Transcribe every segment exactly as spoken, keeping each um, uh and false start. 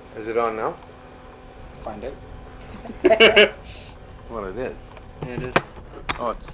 Is it on now? Find out. Well, it is. Yeah, it is. Oh, it's.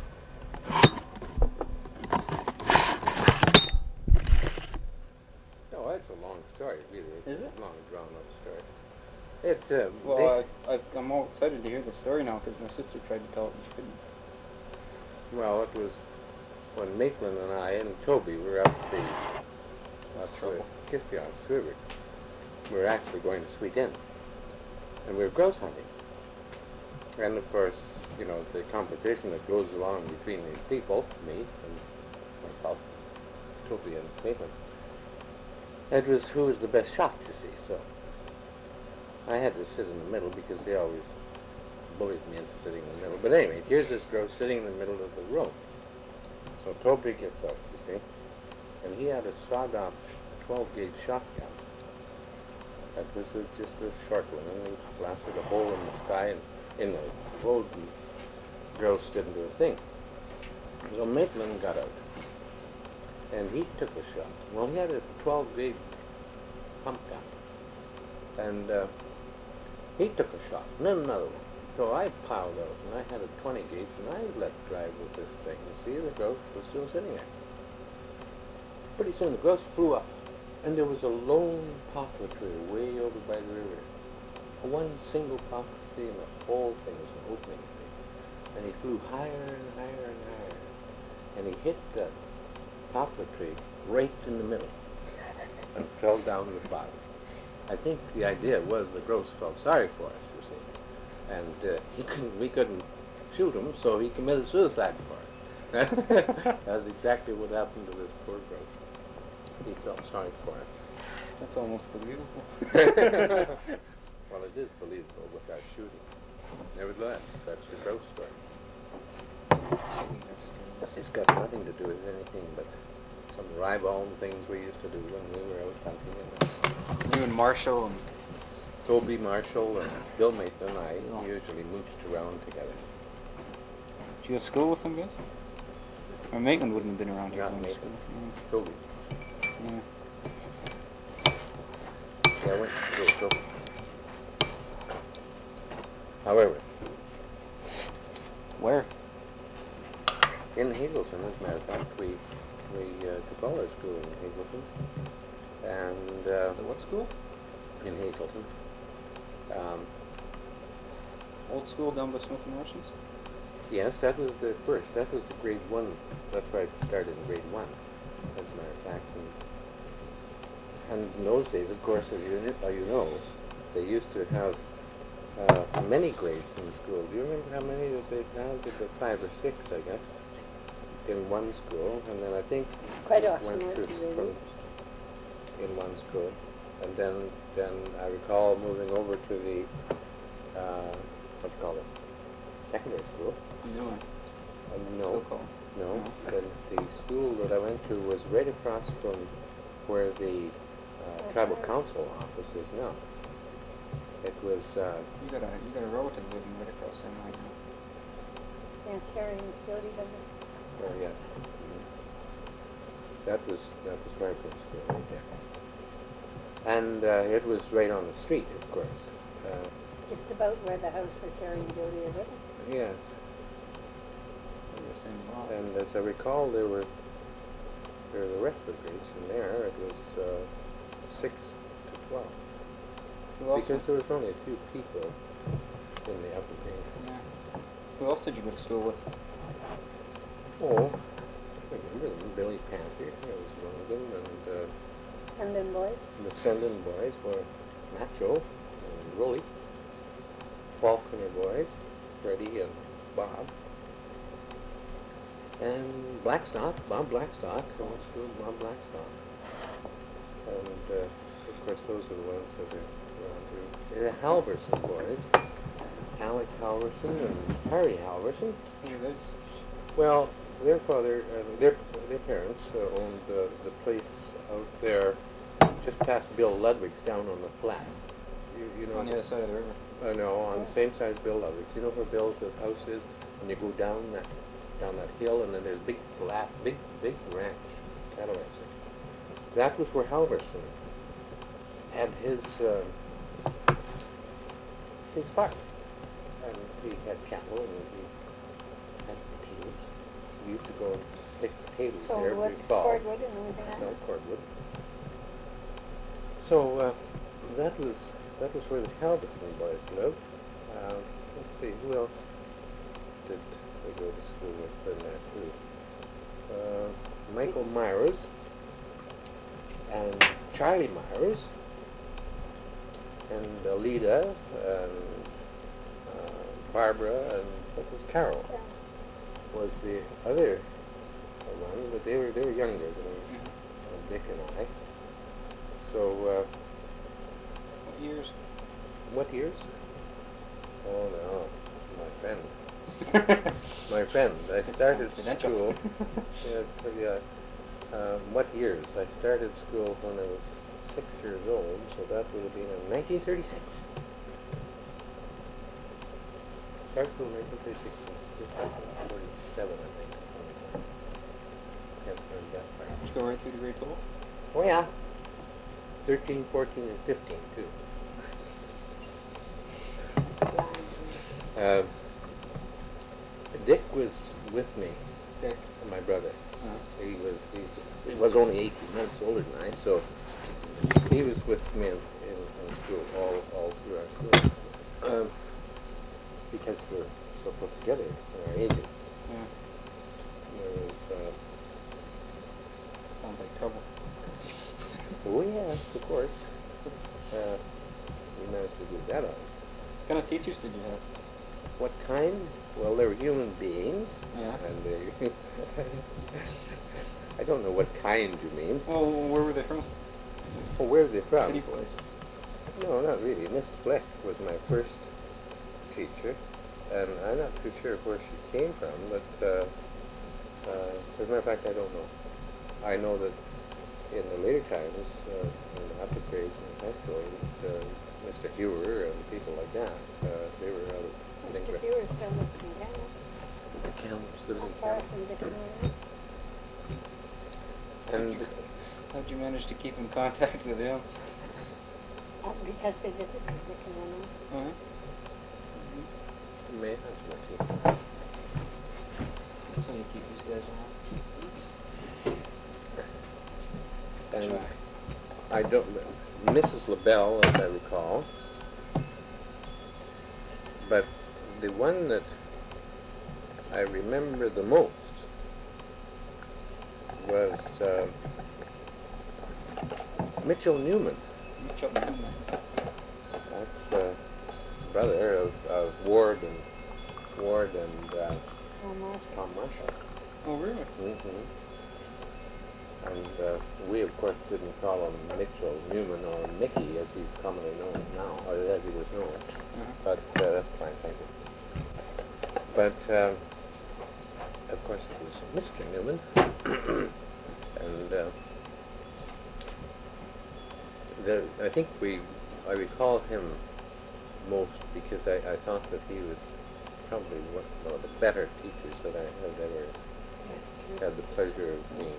Oh, that's a long story, really. It's Is a it? long, drawn-out story. It, uh, Well, I, I, I'm all excited to hear the story now because my sister tried to tell it and she couldn't. well, it was when Maitland and I and Toby were up the That's up trouble. the Kispios River. We were actually going to Sweet Inn, and we were grouse hunting. And of course, you know, the competition that goes along between these people, me and myself, Toby and Maitland, it was who was the best shot, you see. So I had to sit in the middle because they always bullied me into sitting in the middle. But anyway, here's this grouse sitting in the middle of the room. So Toby gets up, you see, and he had a sawed-off twelve gauge shotgun. That was a, just a short one, and he blasted a hole in the sky and in the road, and grouse didn't do a thing. So Maitland got out, and he took a shot. Well, he had a twelve gauge pump gun, and uh, he took a shot, and then another one. So I piled out, and I had a twenty gauge, and I let drive with this thing. You see, the grouse was still sitting there. Pretty soon the grouse flew up, and there was a lone poplar tree way over by the river. One single poplar tree, and the whole thing was an opening, you see. And he flew higher and higher and higher, and he hit that poplar tree right in the middle, and fell down to the bottom. I think the idea was the grouse felt sorry for us, you see. And uh, he couldn't, we couldn't shoot him, so he committed suicide for us. That's exactly what happened to this poor grouse. He felt sorry for us. That's almost believable. Well, it is believable without shooting. Nevertheless, that's the grouse story. It's got nothing to do with anything but some ribald things we used to do when we were out hunting. And You and Marshall and Toby Marshall and Bill Maitland and I Oh. usually mooched around together. did you go to school with them guys? Or Maitland wouldn't have been around here Not going to Maitland. school. Toby. Yeah. Yeah, I went to school. So. However, Where? in Hazelton, as a matter of fact, we we uh, took all our school in Hazelton, and uh, The what school? in Hazelton. Um, Old school down by Smoky Marshes? yes, that was the first. That was the grade one. That's where I started in grade one, as a matter of fact. And, and in those days, of course, as you, kn- uh, you know, they used to have uh, many grades in school. Do you remember how many that they had? They got five or six, I guess, in one school, and then I think Quite often, went weren't to you, really? from- in one school, and then then I recall moving over to the uh, what do you call it, secondary school. No. Uh, no, So-called. no. No. The, the school that I went to was right across from where the uh, tribal council office is now. It was. Uh, You got a you got a relative living right across there right now. Yeah, Sherry and Jody done oh yes. Mhm. That was that was my first school right there. And uh, it was right on the street, of course. Uh, it. Just about where the house for Sherry and Jody are living. yes. They're the same block. And as I recall, there were there were the rest of the grades in there. It was uh, six to twelve, Who else? because there was only a few people in the upper grades. Yeah. Who else did you go to school with? Oh, I remember them. Billy Panther, there was one of them, and uh, Sendon boys. the Sendon boys were Nacho and Rolly, Faulkner boys, Freddie and Bob. And Blackstock, Bob Blackstock, I went to school with Bob Blackstock. And, uh, of course, those are the ones that are around here. The Halverson boys, Alec Halverson and Harry Halverson. Who are those? Well, their father, uh, their, their parents uh, owned uh, the place out there just past Bill Ludwig's down on the flat. You, you know, On the other side of the river. I know, on the same side as Bill Ludwig's. You know where Bill's house is? And you go down that down that hill, and then there's big flat, big, big ranch, cattle ranch. That was where Halverson had his uh, his farm. And we had cattle and we had potatoes. We used to go and pick potatoes So there wood, every fall. cordwood and everything like No, that? cordwood. So uh, that was that was where the Halverson boys lived. Um, let's see, who else did we go to school with in there too? Uh, Michael Myers and Charlie Myers and Alida and uh, Barbara and what was Carol Yeah. was the other one, but they were they were younger than uh, Dick and I. So uh, What years? what years? Oh no, my friend. My friend. I It's started confidential. school. Yeah, so, yeah. Um, what years? I started school when I was six years old, so that would have been in nineteen thirty-six. Started school in nineteen thirty-six, just after forty-seven, I think, or something like that. Can't remember that far. Did you go right through to grade twelve? Oh yeah. thirteen, fourteen, and fifteen, too. Uh, Dick was with me, Dick. my brother. Uh-huh. He was he was only eighteen months older than I, so he was with me in, in, in school all all through our school, um, because we're so close together in our ages. Yeah. There was uh, Sounds like trouble. oh yes, of course. Uh, we managed to do that on. What kind of teachers did you have? What kind? Well, they were human beings, Yeah. and they. I don't know what kind you mean. Well, where were they from? Well, where are they from? City boys. No, not really. Missus Fleck was my first teacher, and I'm not too sure where she came from, but uh, uh, as a matter of fact, I don't know. I know that in the later times, uh, in the upper grades in high school, uh, Mister Hewer and people like that, uh, they were out of I think, Mister Hewer still lives in Canada. Kamloops, lives in Not far Kamloops. from Dick and Mary. And How'd you manage to keep in contact with them? Uh, because they visited Dick and Mary. Uh-huh. may have some That's how you keep these guys around. And Try. I don't, Missus LaBelle, as I recall, but the one that I remember the most was uh, Mitchell Newman. Mitchell Newman. That's uh, brother of, of Ward and Ward and uh, Oh, Marshall. Tom Marshall. Oh, really? Mm-hmm. And uh, we, of course, didn't call him Mitchell Newman or Mickey, as he's commonly known now, or as he was known. Uh-huh. But uh, that's fine, thank you. But, um, of course, it was Mister Newman. and uh, the, I think we, I recall him most because I, I thought that he was probably one one of the better teachers that I have ever Yes, true. had the pleasure of being.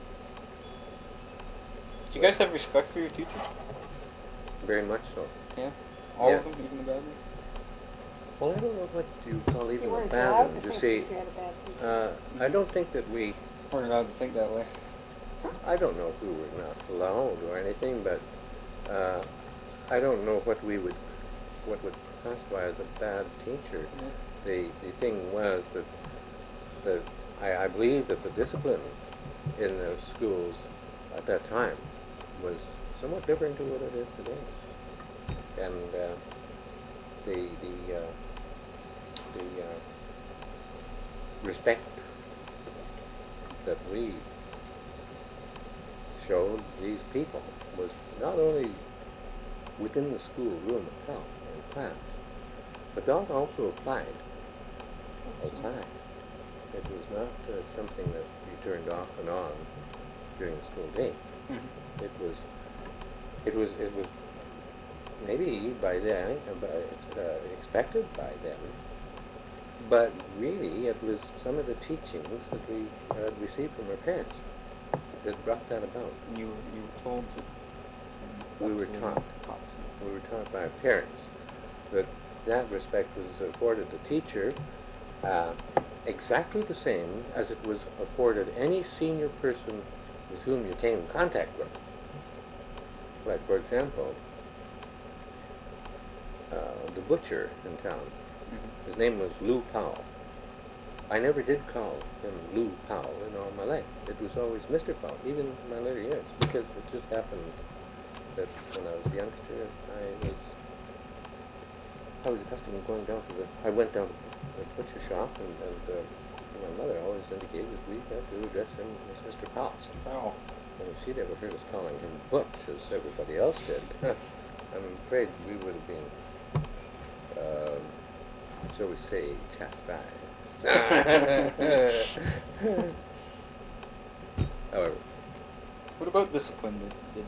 Did you guys have respect for your teachers? Very much so. Yeah? All Yeah. of them, even the bad ones? Well, I don't know what you call even You a weren't bad allowed one. to You think see, that you had a bad teacher. uh, I don't think that we, Weren't allowed to think that way. I don't know if we were not allowed or anything, but uh, I don't know what we would, what would classify as a bad teacher. Yeah. The, the thing was that, that I, I believe that the discipline in the schools at that time was somewhat different to what it is today. And uh, the, the, uh, the uh, respect that we showed these people was not only within the school room itself, in class, but that also applied outside. It was not uh, something that you turned off and on during the school day. Mhm. It was, it was, it was maybe by then, uh, by, uh, expected by them, but really it was some of the teachings that we had received from our parents that brought that about. And you were, you were told to. We were absolutely taught. taught to. we were taught by our parents, that that respect was afforded the teacher uh, exactly the same as it was afforded any senior person with whom you came in contact with. Like, for example, uh, the butcher in town, his name was Lou Powell. I never did call him Lou Powell in all my life. It was always Mister Powell, even in my later years, because it just happened that when I was a youngster, I was I was accustomed to going down to the. I went down to the butcher shop, and, and uh, my mother always indicated that we had to address him as Mister Powell. Oh. And if she'd ever heard us calling him Butch, as everybody else did, I'm afraid we would have been, um, shall we say, chastised. However. What about discipline? Did, did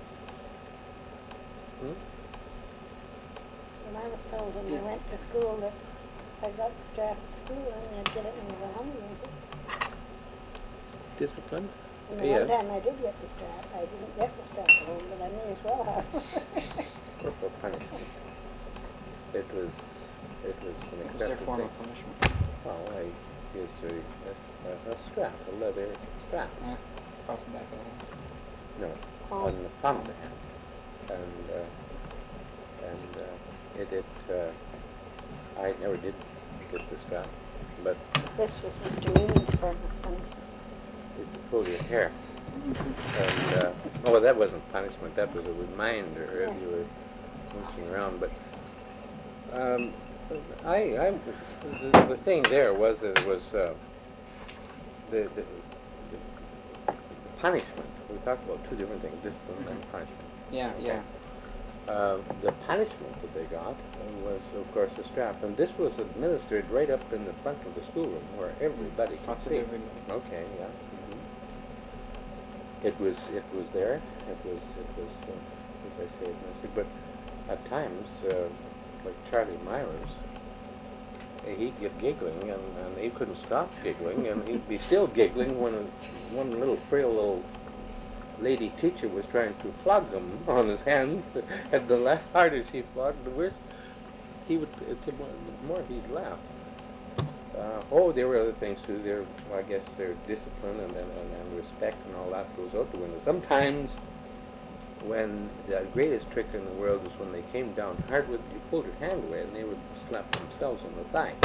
Hmm? When I was told when Did- I went to school that if I got the strap at school, and I'd get it when I got home. And Discipline? And the Yeah. one time I did get the strap, I didn't get the strap at home, but I may as well have. Corporal punishment. It was, it was an what was their accepted form thing. of punishment? Well, I used to, a, a strap, a leather strap. Yeah, across the back of the hand. No, Oh. on the palm of the hand. And, uh, and, uh, it, it, uh, I never did get the strap, but This was Mister Meany's form of punishment. is to pull your hair. And, uh, oh, that wasn't punishment, that was a reminder if you were mooching around, but, um, I, I, the, the thing there was that it was, uh, the, the, the punishment. We talked about two different things, discipline and punishment. Yeah, yeah. Uh, the punishment that they got was, of course, a strap, and this was administered right up in the front of the schoolroom where everybody could Front of see. everybody. Okay, yeah. hmm It was, it was there. It was, it was, uh, as I say, administered. But at times, uh, like Charlie Myers, uh, he'd get giggling, and, and he couldn't stop giggling, and he'd be still giggling when one little frail little lady teacher was trying to flog him on his hands, and the la- harder she flogged, the worse he would, the more he'd laugh. Uh, oh, there were other things too. There, well, I guess their discipline and, and, and respect and all that goes out the window. Sometimes, when the greatest trick in the world was when they came down hard with, you pulled your hand away and they would slap themselves on the thigh.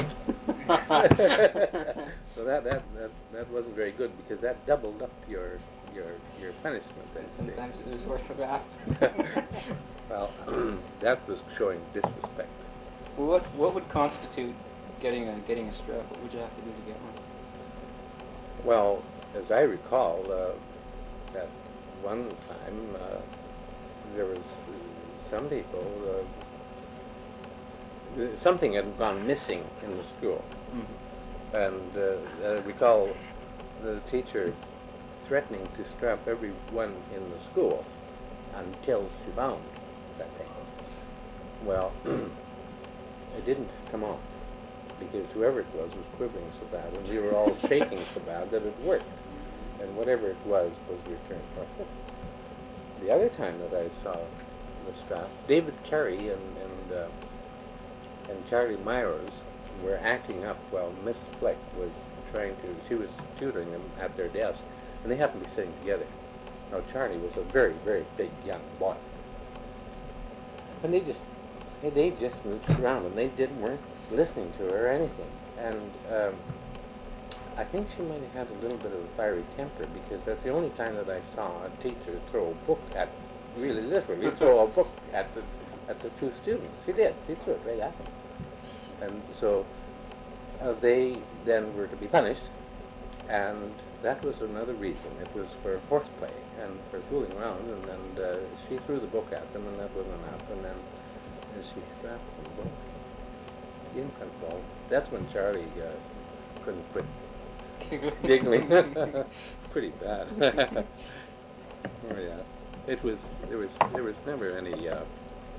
So that, that that that wasn't very good, because that doubled up your your your punishment. I'd say. Sometimes it was worth a laugh. Well, that was showing disrespect. Well, what what would constitute getting a getting a strap? What would you have to do to get one? Well, as I recall, uh, at one time uh, there was uh, some people. Uh, something had gone missing in the school, Mm-hmm. and uh, I recall the teacher threatening to strap everyone in the school until she found that thing. Well, it didn't come off, because whoever it was was quivering so bad, and we were all shaking so bad that it worked. And whatever it was, was returned forthwith. The other time that I saw the strap, David Carey and, and, uh, and Charlie Myers were acting up while Miss Fleck was trying to, she was tutoring them at their desk, and they happened to be sitting together. Now, Charlie was a very, very big young boy. And they just, they just moved around, and they didn't, weren't listening to her or anything. And um, I think she might have had a little bit of a fiery temper, because that's the only time that I saw a teacher throw a book at, really literally throw a book at the at the two students. She did. She threw it right at them. And so uh, they then were to be punished, and that was another reason. It was for horseplay and for fooling around, and, and uh, she threw the book at them, and that wasn't enough. And then and she strapped them both in control. That's when Charlie uh, couldn't quit giggling. Pretty bad. Oh yeah. It was. There was. There was never any. Uh,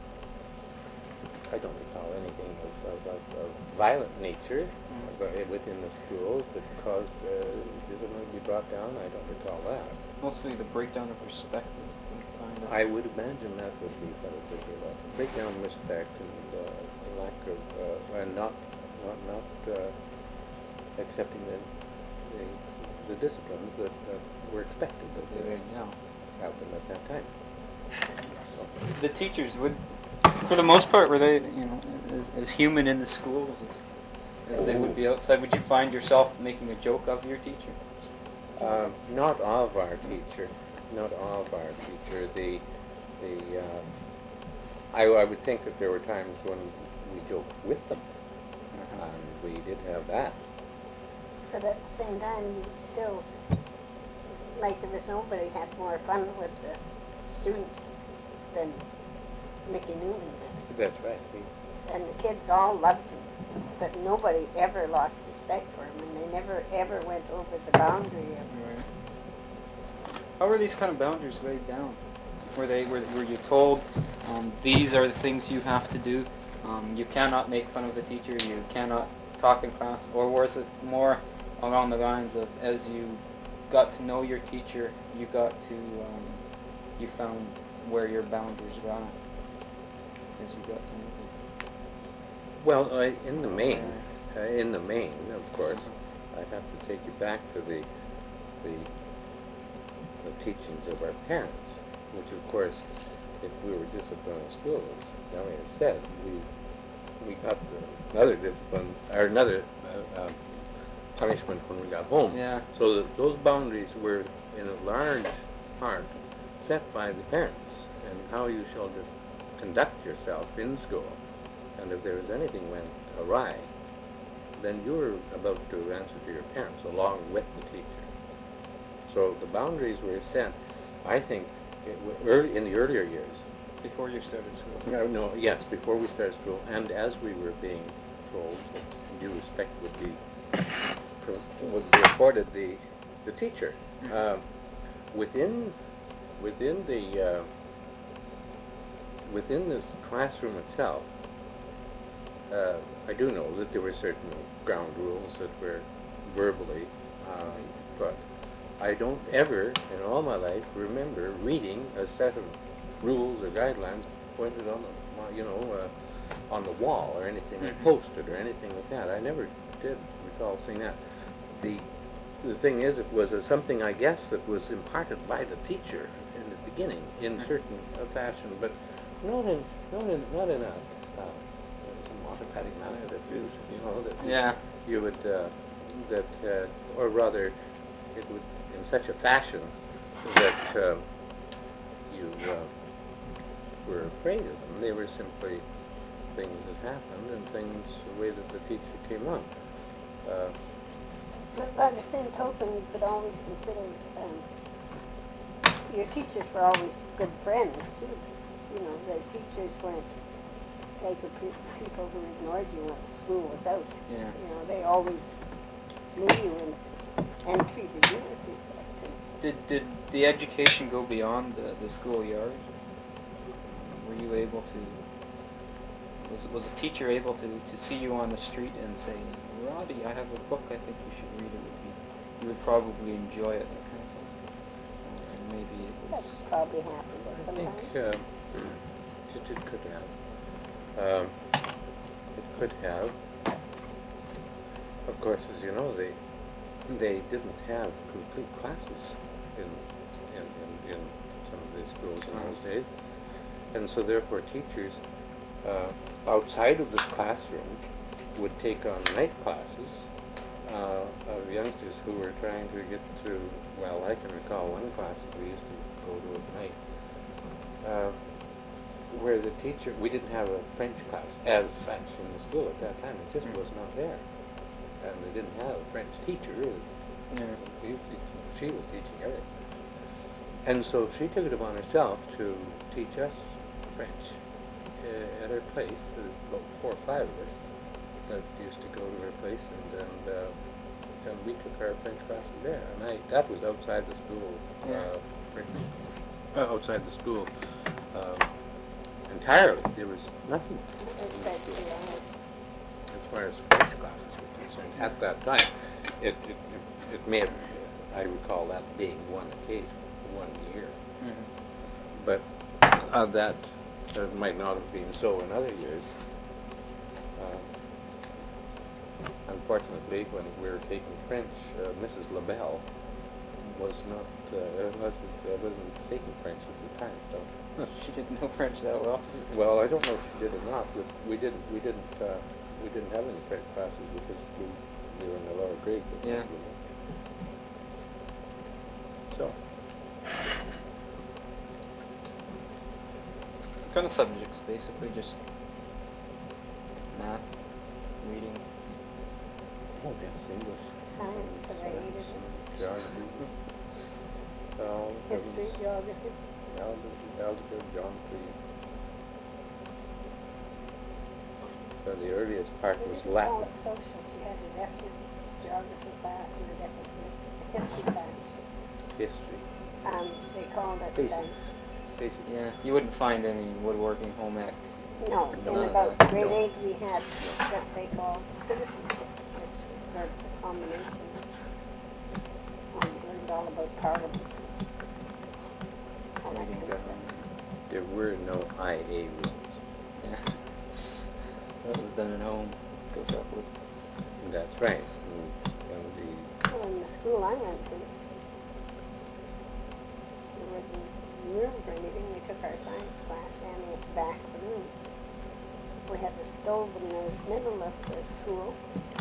I don't recall anything of, of, of, of violent nature mm. within the schools that caused uh, discipline to be brought down. I don't recall that. Mostly the breakdown of respect. that we find I would imagine that would be part of the uh, breakdown respect and uh, the lack of, uh, and not, not, not uh, accepting the, the, the disciplines that uh, were expected that they Yeah. happen at that time. So, The teachers would, for the most part, were they, you know, as, as human in the schools as, as they would be outside? Would you find yourself making a joke of your teacher? Um, not of our teacher, not of our teacher. The, the, uh, I, I would think that there were times when we joked with them, Uh-huh. and we did have that. But at the same time, you still, like there was nobody had more fun with the students than Mickey Newman did. That's right. We, And the kids all loved him, but nobody ever lost respect for him, and they never ever went over the boundary of Right. How were these kind of boundaries laid down? Were they were, were you told um, these are the things you have to do? Um, you cannot make fun of the teacher. You cannot talk in class, or was it more along the lines of as you got to know your teacher, you got to um, you found where your boundaries lie as you got to know them? well, uh, in the main, uh, in the main, of course, I'd have to take you back to the, the, the teachings of our parents, which, of course, if we were disciplined in school, as Elliot said, we we got the, another discipline or another uh, uh, punishment when we got home. Yeah. So that those boundaries were, in a large part, set by the parents and how you shall dis- conduct yourself in school. And if there was anything went awry, then you were about to answer to your parents along with the teacher. So the boundaries were set, I think, it w- early, in the earlier years. Before you started school. No, no, yes, before we started school, and as we were being told that due respect would be pro- would be afforded the the teacher. Mhm. Um, within within the uh, within this classroom itself, uh, I do know that there were certain ground rules that were verbally, uh, but I don't ever in all my life remember reading a set of rules or guidelines pointed on the, uh, you know, uh, on the wall or anything, or Mhm. posted or anything like that. I never did recall seeing that. The the thing is, it was uh, something, I guess, that was imparted by the teacher in the beginning in Mhm. certain uh, fashion, but not in not in not in a uh, some autocratic manner that you you know that Yeah. you would uh, that uh, or rather it would in such a fashion that uh, you uh, were afraid of them. They were simply things that happened and things the way that the teacher came on. Uh, But by the same token, you could always consider um, your teachers were always good friends too. You know, the teachers weren't the type of pe- people who ignored you once school was out. Yeah. You know, they always knew you and, and treated you with respect too. Did did the education go beyond the, the schoolyard? Were you able to? Was was a teacher able to, to see you on the street and say, Roddy, I have a book I think you should read. It would be you would probably enjoy it, that kind of thing. Uh, and maybe it That was. probably happened I sometimes. think uh, just it could have. Um, it could have. Of course, as you know, they they didn't have complete classes in in, in, in some of these schools in those days, and so therefore teachers uh, outside of this classroom would take on night classes uh, of youngsters who were trying to get through. Well, I can recall one class that we used to go to at night, uh, where the teacher, we didn't have a French class as such in the school at that time. It just Mm. was not there. And they didn't have a French teacher. It was, Yeah. we was teaching, she was teaching everything. And so she took it upon herself to teach us French uh, at her place. There was about four or five of us that used to go to her place, and and, uh, and we took our French classes there. And I, that was outside the school, Yeah. uh, pretty- uh, outside the school um, entirely. There was nothing Respect to others. as far as French classes were concerned at that time. It it, it, it may have, I recall that being one occasion, one year. Mhm. But Uh, that uh, might not have been so in other years. Uh, unfortunately, when we were taking French, uh, Missus LaBelle was not uh, wasn't uh, wasn't taking French at the time. So, She didn't know French that well. well, I don't know if she did or not, but we didn't we didn't uh, we didn't have any French classes because we, we were in the lower grade. Yeah. So. What kind of subjects? Basically just math, reading. Oh, yes, English. Science, because I hated it. Geography. Um, History, geography. Algebra, algebra, geometry. So the earliest part We was didn't call Latin. it social. She had a definite geography class and a definite history class. History. Um, they called it, um, Basics. Basic. Yeah, you wouldn't find any woodworking, home ec. no, No. in about grade eight we had what they called citizenship, which was sort of a combination. Um, learned all about parliament. All that Reading kind of stuff. government. There were no I A rooms. Yeah. That was done at home. Go Chuckwood. That's right. And, and the Well, in the school I went to, there wasn't room for anything. We took our science class standing at the back of the room. We had the stove in the middle of the school.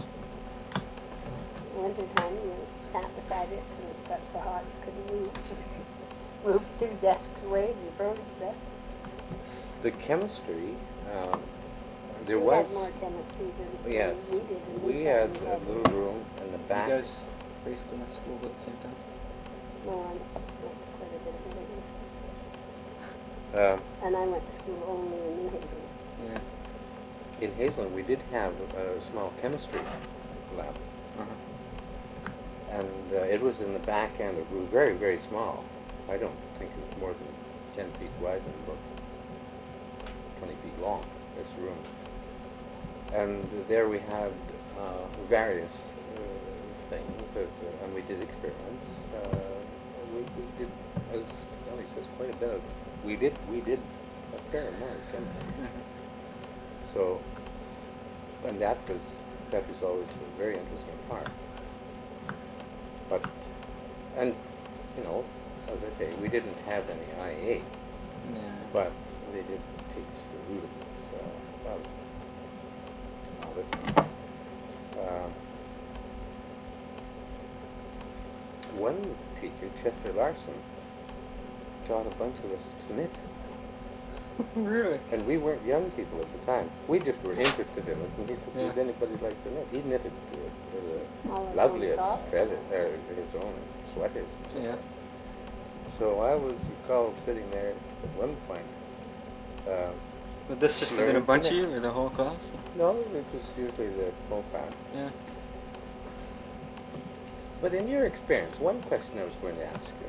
In winter time, you sat beside it and it got so hot you couldn't move. Moved through desks away and you froze to death. the chemistry. Um, there we was. had more chemistry than Yes, we did in we Newtown. had a little room in the You back. guys basically went to school at the same time? No, I went to quite a bit of it. Um, And I went to school only in New Haven. Yeah. in Hazelland, we did have a small chemistry lab. Uh-huh. And uh, it was in the back end. It was very, very small. I don't think it was more than ten feet wide and about twenty feet long, this room. And there we had uh, various uh, things, that, uh, and we did experiments. Uh, we, we did, as Ellie says, quite a bit of, we did, we did a fair amount of chemistry. Mhm. So, and that was, that was always a very interesting part. But, and, you know, as I say, we didn't have any I A, Yeah. but they did teach the rudiments uh, of, of it. Uh, one teacher, Chester Larson, taught a bunch of us to knit. Really? And we weren't young people at the time. We just were interested in it. And he said, Yeah. would anybody like to knit? He knitted uh, All the his loveliest own socks? feather, uh, his own sweaters. and so Yeah. forth. So I was recalled sitting there at one point. Uh, Would this just have been a Learning bunch of to knit. you or the whole class? no, it was usually the whole class. Yeah. But in your experience, one question I was going to ask you.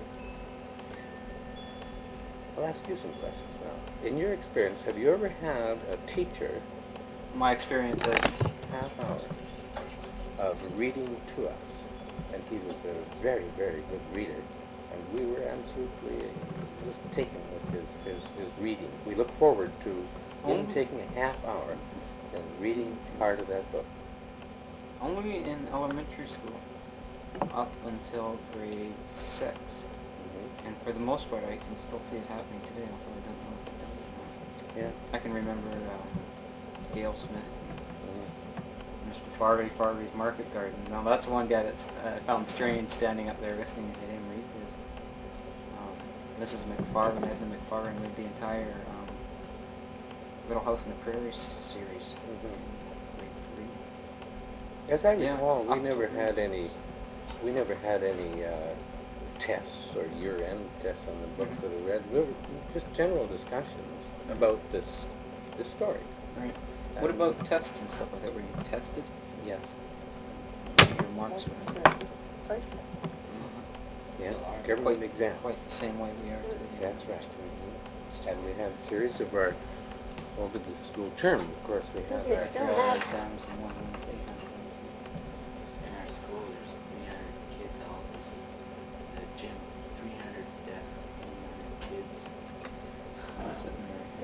I'll ask you some questions now. In your experience, have you ever had a teacher My experience is half hour of reading to us, and he was a very, very good reader, and we were absolutely just taken with his, his, his reading. We look forward to him Only- taking a half hour and reading part of that book. only in elementary school up until grade six. Mhm. And for the most part, I can still see it happening today, although I don't know if it does or not. Yeah. I can remember um, Gail Smith, Mhm. Mister Farley, Farley's Market Garden. Now that's one guy that's uh, I found strange standing up there listening to him read this. Um, Missus McFarlane, Edna McFarlane read the entire um, Little House on the Prairie s- series Mhm. in grade three. As I Yeah, recall, we up never to had grade any, six. we never had any uh, tests or year-end tests on the books Mhm. that we read. We were just general discussions about this, this story. Right. What And- about tests and stuff like that? Were you tested? Yes. Your marks That's were the first one. Yes. quite, Government exams. quite the same way we are today. That's right. Mhm. And we had a series of our, over the school term, of course, we had We our, still Three hour have- exams and one that they had. In our school, there's three hundred kids all this. The gym, three hundred desks, three hundred kids. That's Uh,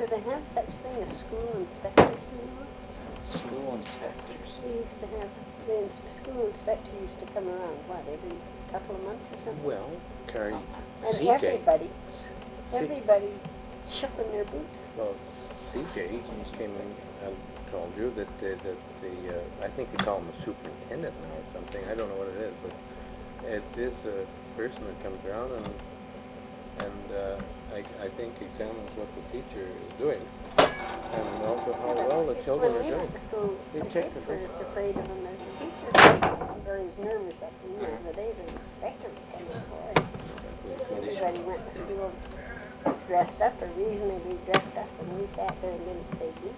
do they have such thing as school inspectors anymore? School inspectors. We used to have, the ins- school inspector used to come around, what, every couple of months or something? Well, Carrie, And C J, everybody, C- everybody shook in their boots. well, C J came in and told you that the, that the, uh, I think they call him a superintendent now or something, I don't know what it is, but it is a person that comes around and, and, uh, I, I think examines what the teacher is doing, and also how well the children are When we doing. went to school, They the checked kids it, were huh? as afraid of him as the teacher, or as nervous of him, as the day the inspector was coming for it. Everybody went to school dressed up, or reasonably dressed up, and we sat there and didn't say boo.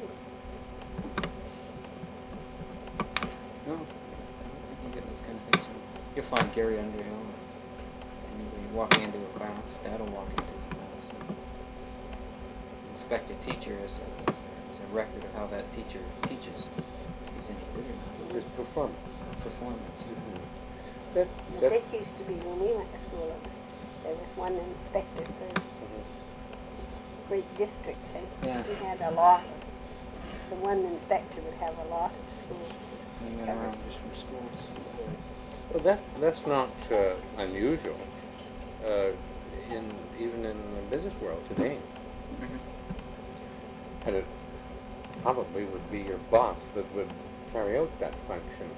No, I don't think you get those kind of things. You'll find Gary Underhill, anybody walking into a class, Dad will walk into a class and inspect a teacher as a, as a record of how that teacher teaches. If he's any good or not. His performance. Performance. That, But that, this used to be, when we went to school, it was, there was one inspector for great districts, and Yeah. he had a lot of, the one inspector would have a lot of schools. He went around just from schools. well, that, that's not uh, unusual, uh, in, even in the business world today. And it probably would be your boss that would carry out that function.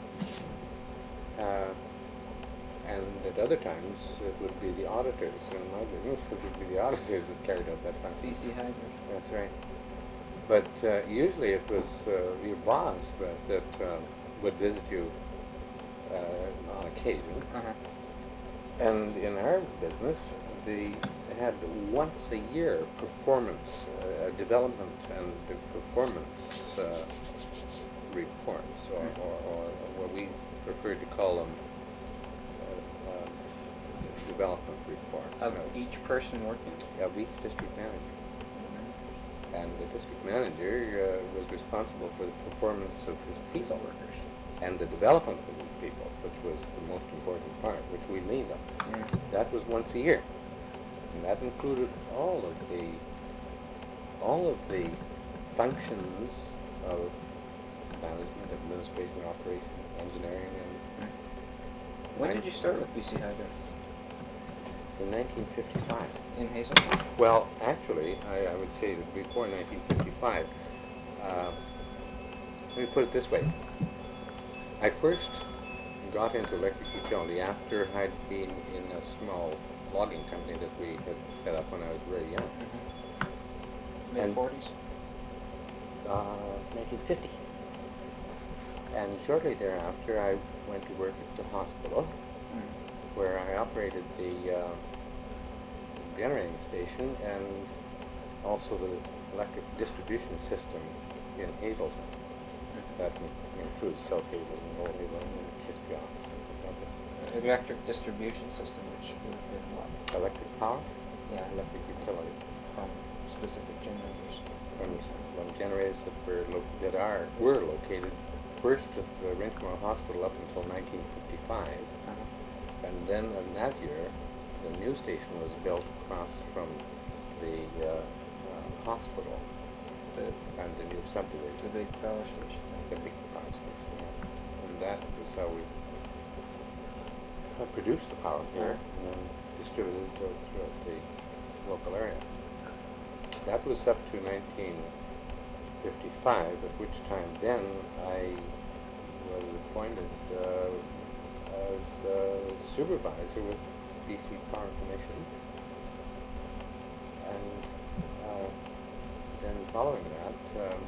Uh, and at other times, it would be the auditors. In my business, it would be the auditors that carried out that function. B C Hydro. That's right. But uh, usually it was uh, your boss that, that uh, would visit you uh, on occasion. Uh-huh. And in our business, the they had once a year performance, uh, development and the performance uh, reports, or, Mm. or, or what we prefer to call them uh, uh, development reports. Of you know, each person working. of each district manager. And the district manager uh, was responsible for the performance of his people workers. and the development of his people, which was the most important part, which we leaned on. Yeah. That was once a year, and that included all of the all of the functions of management, administration, operation, engineering, and When did you start with B C Hydro? in nineteen fifty-five. In Hazel? Well, actually, I, I would say that before nineteen fifty-five. Uh, let me put it this way. I first got into electric utility after I'd been in a small logging company that we had set up when I was very young. Mid And- forties? Uh, nineteen fifty. And shortly thereafter, I went to work at the hospital, where I operated the uh, generating station and also the electric distribution system in Hazelton. That in- includes South Hazelton, Old Hazelton, and Kispiox. The electric distribution system, which would have been what? Electric power, Yeah, electric utility. from specific generators. From, from generators that were lo- that are were located first at the Rincomore Hospital up until nineteen fifty-five. Uh-huh. And then in that year, the new station was built across from the uh, uh, hospital The, and the new subdivision, the big power station. the big power station. Yeah. And that is how we uh, produced the power here and then distributed it throughout throughout the local area. That was up to nineteen fifty-five, at which time then I was appointed uh, as uh, supervisor with B C Power Commission, and uh, then following that, um,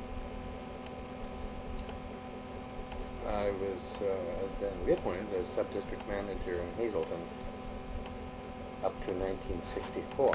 I was uh, then reappointed as sub-district manager in Hazelton up to nineteen sixty-four.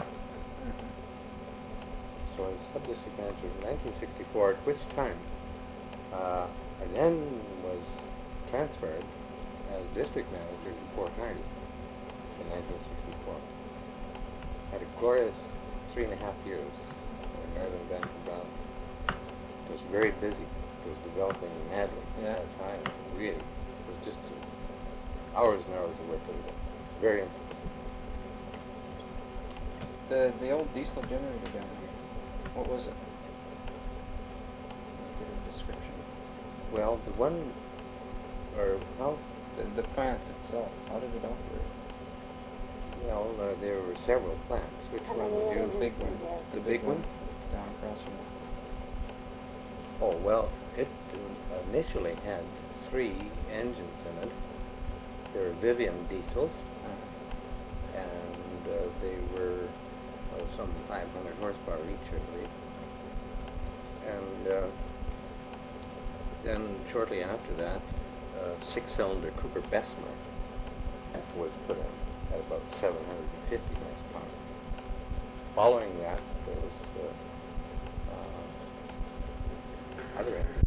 So I was sub-district manager in nineteen sixty-four, at which time uh, I then was transferred as district manager to Port Hardy in nineteen sixty-four. Had a glorious three and a half years in Northern Vancouver Valley. It was very busy. It was developing madly Yeah. at that time. Really, it was just uh, hours and hours of work every day. Very interesting. The the old diesel generator down here. What was it? Well, the one, or how, The, the plant itself, how did it operate? well, uh, there were several plants. Which How one many would you? The big engines one. is that? The big one? Down across from it. Oh, well, it uh, initially had three engines in it. They were Vivian diesels, Uh, and uh, they were uh, some five hundred horsepower each, I believe. And uh, then shortly after that, a six-cylinder Cooper Bessemer was put in at about seven hundred fifty horsepower. Following that, there was uh, uh, other engines.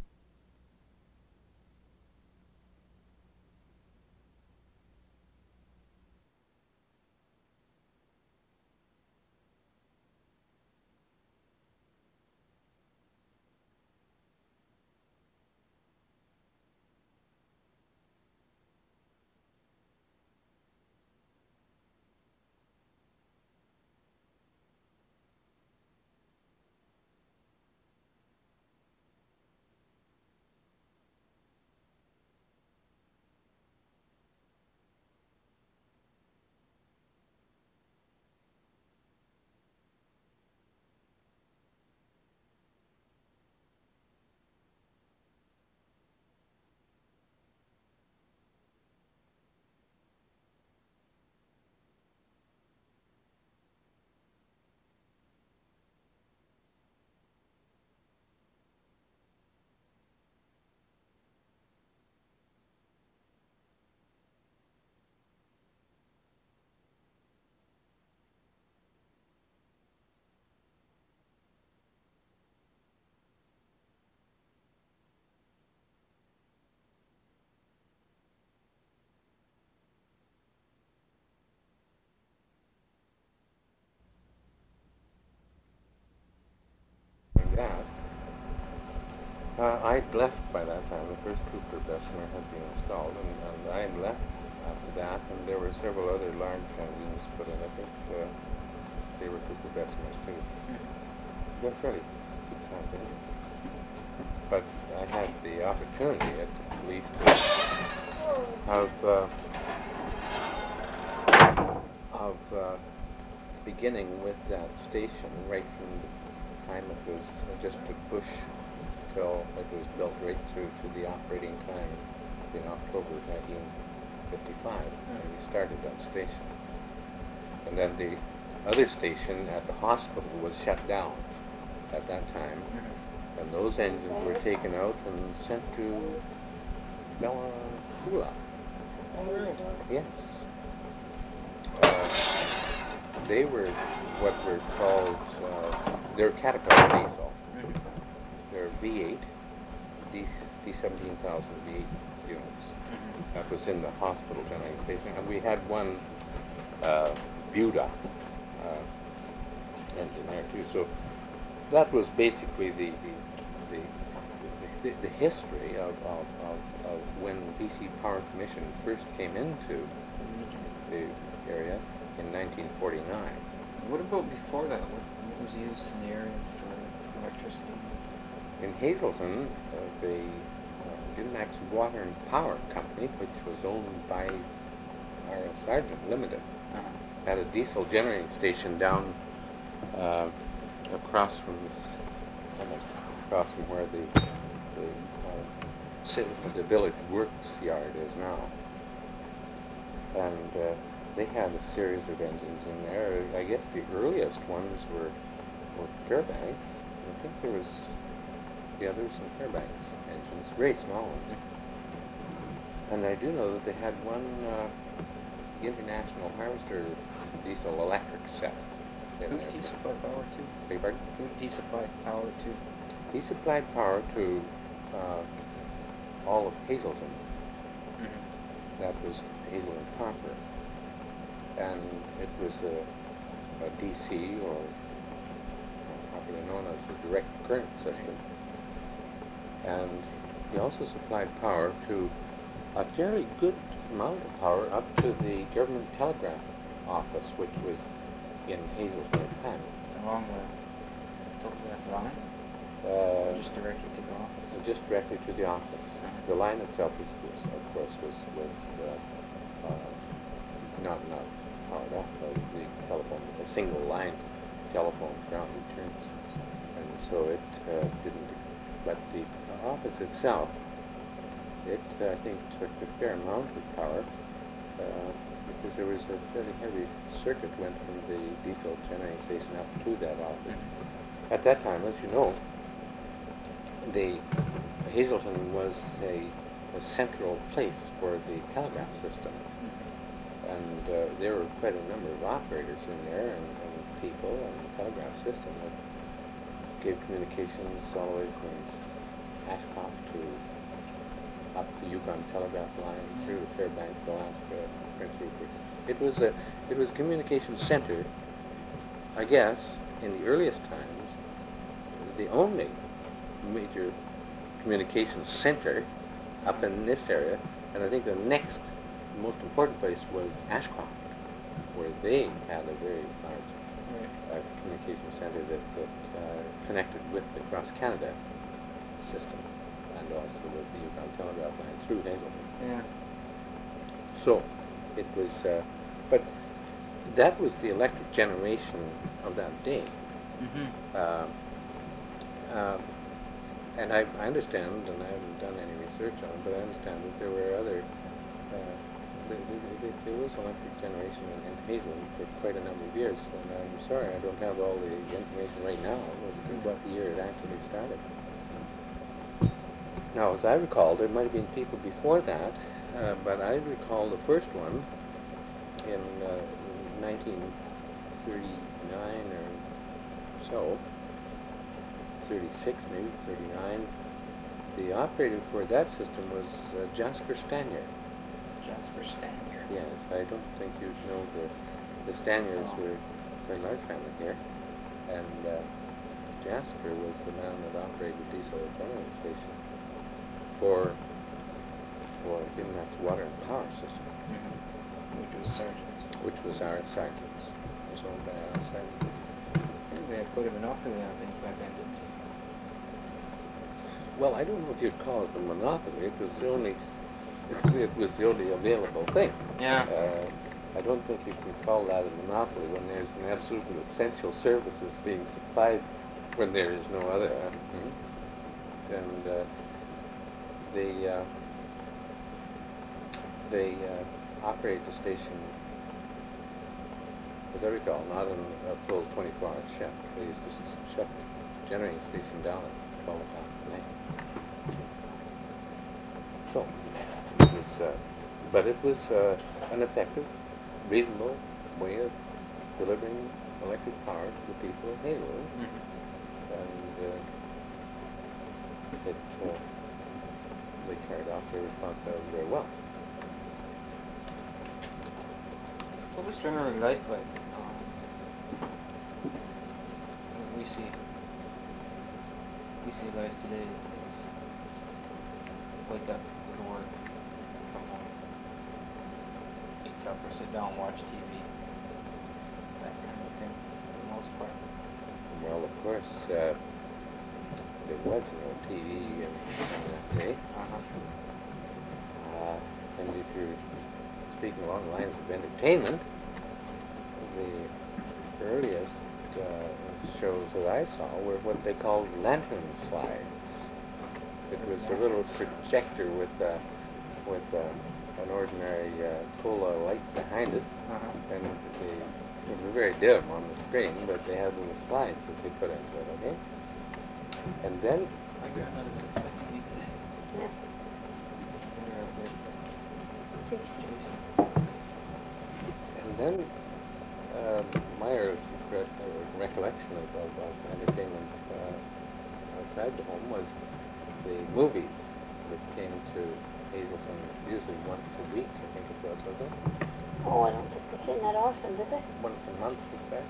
That, uh, I'd left by that time. The first Cooper Bessemer had been installed, and, and I had left after that, and there were several other large engines put in. I think uh, they were Cooper Bessemers too. They're fairly good-sized engines. But I had the opportunity, at least, to have uh, of uh, beginning with that station right from the time it was just a bush till it was built right through to the operating time in October nineteen fifty-five when we started that station. And then the other station at the hospital was shut down at that time, and those engines were taken out and sent to Bella Coola. Oh, really? Yes. Uh, they were what were called, uh, they're Caterpillar diesel. Mhm. They're V eight, D, D seventeen thousand V eight units. Mhm. That was in the hospital generating station. And we had one uh, Buda uh, engine there too. So that was basically the, the, the, the, the history of, of, of, of when B C Power Commission first came into the area in nineteen forty-nine. What about before that? What, what was used in the area for electricity? In Hazelton, uh, the uh, Dinmax Water and Power Company, which was owned by R S Sargent Limited, Uh-huh. had a diesel generating station down uh, across from this, almost across from where the the, uh, ci- the village works yard is now. And uh, they had a series of engines in there. I guess the earliest ones were, were Fairbanks. I think there was the others in Fairbanks engines, very small ones. And I do know that they had one uh, International Harvester diesel electric set in Who there. did he supply power to? Beg your pardon? Who did he supply power to? He supplied power to uh, all of Hazelton. Mm-hmm. That was Hazelton Copper. And it was a, a D C, or popularly known as the direct current system. And he also supplied power to a fairly good amount of power up to the government telegraph office, which was in Hazelton at the time. Along the telegraph line? Uh, Just directly to the office. just directly to the office. The line itself, was, was, of course, was was uh, uh, not not powered up. It was the telephone, a single line telephone ground returns, and so it uh, didn't. But the office itself, it uh, I think took a fair amount of power uh, because there was a fairly heavy circuit went from the diesel generating station up to that office. At that time, as you know, the Hazelton was a, a central place for the telegraph system, and uh, there were quite a number of operators in there and, and people and the telegraph system that gave communications all the way from Ashcroft to up the Yukon Telegraph Line through Fairbanks, Alaska, Prince Rupert. It was a it was a communication center, I guess, in the earliest times, the only major communications center up in this area, and I think the next most important place was Ashcroft, where they had a very large uh, communication center that, that uh, connected with the Cross Canada system and also with the Yukon Telegraph Line through Hazelton. Yeah. So it was, uh, but that was the electric generation of that day. Mm-hmm. Uh, uh, and I, I understand, and I haven't done any research on it, but I understand that there were other, uh, th th th there was electric generation in, in Hazelton for quite a number of years, and I'm sorry I don't have all the information right now as to what year it actually started. Now, as I recall, there might have been people before that, uh, but I recall the first one in uh, nineteen thirty-nine or so, thirty-six maybe, thirty-nine. The operator for that system was uh, Jasper Stanier. Jasper Stanier. Yes, I don't think you know the the Staniers were a very large family here, and uh, Jasper was the man that operated the diesel generating station for for Inlet's water and power system, Mm-hmm. Which was Sergeant's. which was our Sergeant's. It was owned by our Sergeant. I think they had quite a monopoly on things back then, didn't they? Well, I don't know if you'd call it a monopoly. It was the only it was the only available thing. Yeah. Uh, I don't think you can call that a monopoly when there's an absolutely essential services being supplied when there is no other. Uh, hmm? And uh, they uh, they uh, operate the station, as I recall, not in a full twenty-four hour shift. They used to s shut the generating station down at twelve o'clock at night. So, it was, uh, but it was uh, an effective, reasonable way of delivering electric power to the people of Hazelton, Mm-hmm. and uh, it, uh, they carried out their responsibility very well. What was generally life like? Um, we see, we see life today as, as wake up, go to work, come home, eat supper, sit down, watch T V, that kind of thing, for the most part. Well, of course, uh, there was no T V in, in that day. Uh-huh. Uh, and if you're speaking along the lines of entertainment, the earliest uh, shows that I saw were what they called lantern slides. It was a little projector with uh, with uh, an ordinary uh, cola light behind it, Uh-huh. and they, they were very dim on the screen, but they had little slides that they put into it, okay? And then, My grandmother was expecting me today. Yeah. They're out there. Jason. Jason. and then uh, my earliest recre- uh, recollection of, of, of entertainment uh, outside the home was the movies that came to Hazelton usually once a week, I think it was, wasn't it? Oh, I don't think they came that often, did they? Once a month was that.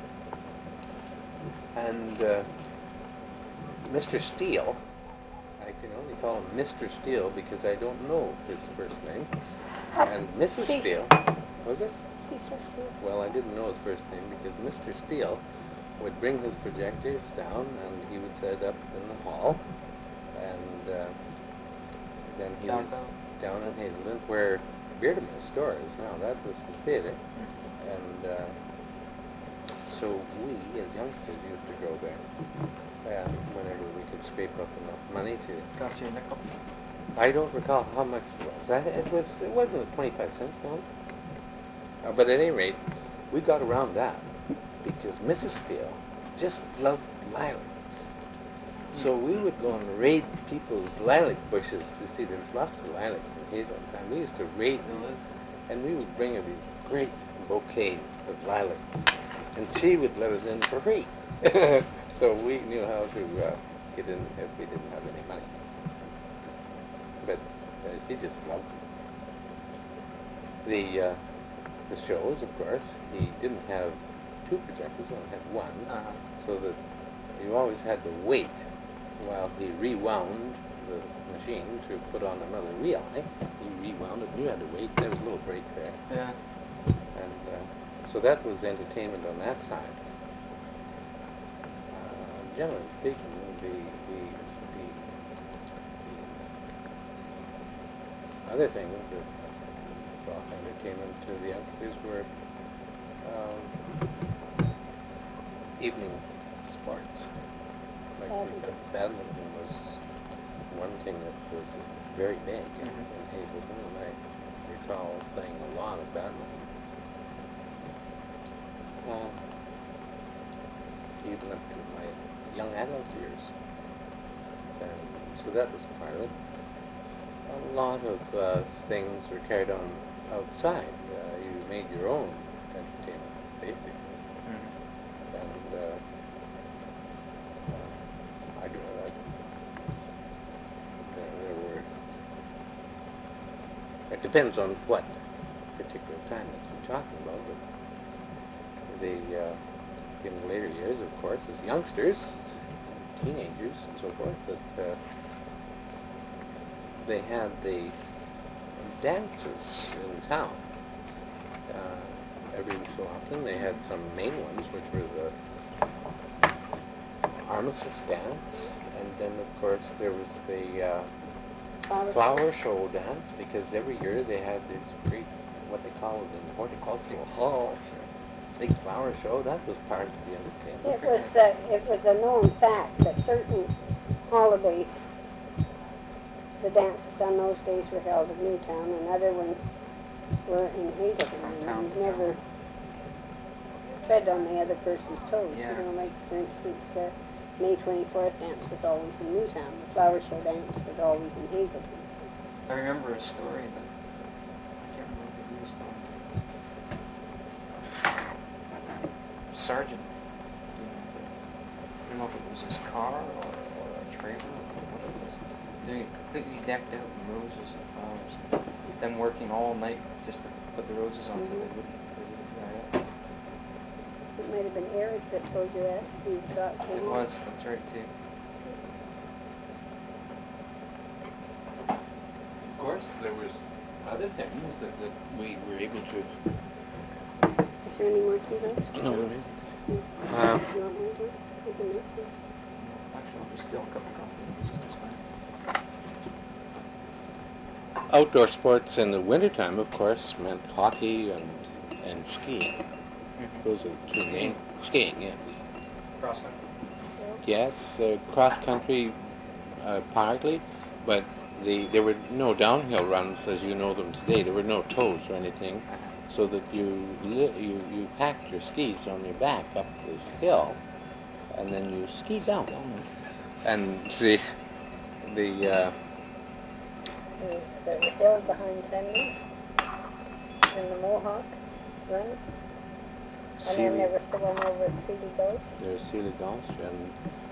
And uh, Mister Steele, I can only call him Mister Steele because I don't know his first name, and Missus Cecil. Steele, was it? Cecil Steele. Well, I didn't know his first name because Mister Steele would bring his projectors down, and he would set it up in the hall, and uh, then he would Downtown? down in Hazelton, where Beardeman's store is now. That was the theater, and uh, so we, as youngsters, used to go there, and whenever we could scrape up enough money to. Got you a nickel. I don't recall how much it was. I, it was. It wasn't twenty-five cents now. Uh, but at any rate, we got around that because Missus Steele just loved lilacs. So we would go and raid people's lilac bushes. You see, there's lots of lilacs in Hazelton, and we used to raid them, and we would bring her these great bouquets of lilacs, and she would let us in for free. So we knew how to uh, get in if we didn't have any money. But uh, she just loved them. The uh, the shows, of course, he didn't have two projectors; he only had one, Uh-huh. so that you always had to wait while he rewound the machine to put on another reel. Eh? He rewound it, and you had to wait. There was a little break there, Yeah. and uh, so that was entertainment on that side. Uh, generally speaking, the the, the the other things that brought entertainment to the youngsters were um, evening sports. Like, for Badminton. example, badminton was one thing that was very big in, Mhm. in Hazelton, and I recall playing a lot of badminton. Uh, even up to my young adult years. And so that was part of it. A lot of uh, things were carried on outside. Uh, you made your own entertainment, basically. Mm-hmm. And uh, uh, I do uh, there, there were. It depends on what particular time that you're talking about, but the uh, in the later years, of course, as youngsters, teenagers, and so forth, that uh, they had the dances in town. Uh, every so often, they had some main ones, which were the armistice dance, and then, of course, there was the uh, Flower flower show dance, because every year they had this great, what they call it in horticultural hall, big flower show. That was part of the entertainment. It was, uh, it was a known fact that certain holidays, the dances on those days were held in Newtown, and other ones were in Hazelton. From And town you to never town. tread on the other person's toes. Yeah. You know, like, for instance, the May twenty-fourth dance was always in Newtown. The flower show dance was always in Hazelton. I remember a story that I can't remember who was telling. Sergeant doing the, I don't know if it was his car or, or a trailer or what it was, doing it completely decked out in roses and flowers. Then working all night just to put the roses on so they wouldn't, they wouldn't dry up. It might have been Eric that told you that. He thought It was, that's right too. Of course, there was other things that, that we were able to. Is there any more to those? No, You Uh, you want more to? We can make some. Actually, I'll just steal a couple coffee, just as fine. outdoor sports in the wintertime, of course, meant hockey and and skiing. Mm-hmm. Those are the two main. Skiing, yes. Cross country. Yes, uh, cross country uh, partly, but the there were no downhill runs as you know them today. There were no tows or anything, so that you li- you you packed your skis on your back up this hill, and then you skied down. And the the uh, There's the hill behind Sanders and the Mohawk Run. And then there Sealy, was the one over at Sealy Gulch. there's Sealy Gulch, and